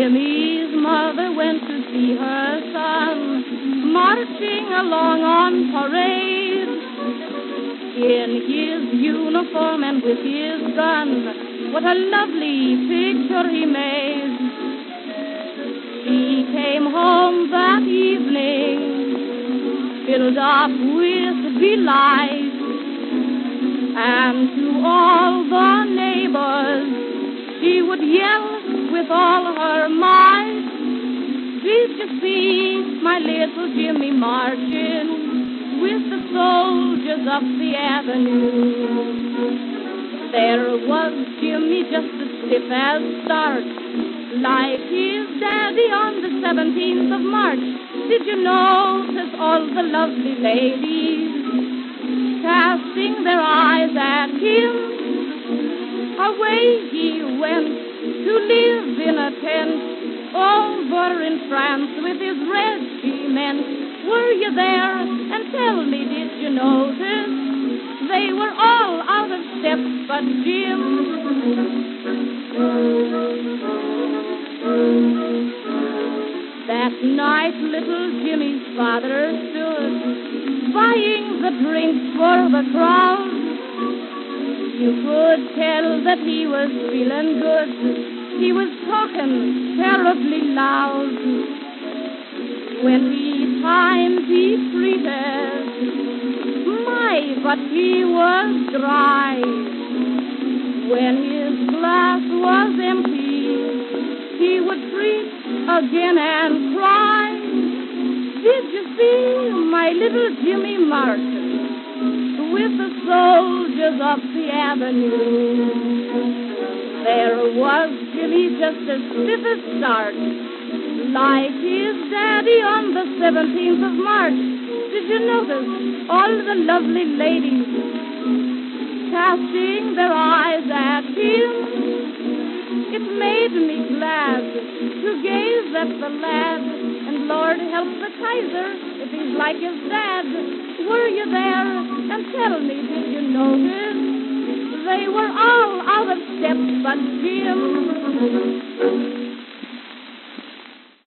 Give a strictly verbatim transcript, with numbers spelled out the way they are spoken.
Jimmy's mother went to see her son marching along on parade in his uniform and with his gun. What a lovely picture he made. She came home that evening filled up with delight, and to all the neighbors she would yell with all her might, "Did you see my little Jimmy marching with the soldiers up the avenue?" There was Jimmy just as stiff as starch, like his daddy on the seventeenth of March. Did you notice all the lovely ladies casting their eyes at him? Away he went to live in a tent over in France with his regiment. Were you there? And tell me, did you notice they were all out of step but Jim? That night little Jimmy's father stood buying the drinks for the crowd. You could tell that he was feeling good. He was talking terribly loud. When he timed he treated, my, but he was dry. When his glass was empty, he would treat again and cry. Did you see my little Jimmy marching with the soldiers up the avenue? There was Jimmy just as stiff as starch, like his daddy on the seventeenth of March. Did you notice all the lovely ladies casting their eyes at him? It made me glad to gaze at the lad, and Lord help the Kaiser if he's like his dad. Were you there? And tell me, did you notice they were all out of step but Jim?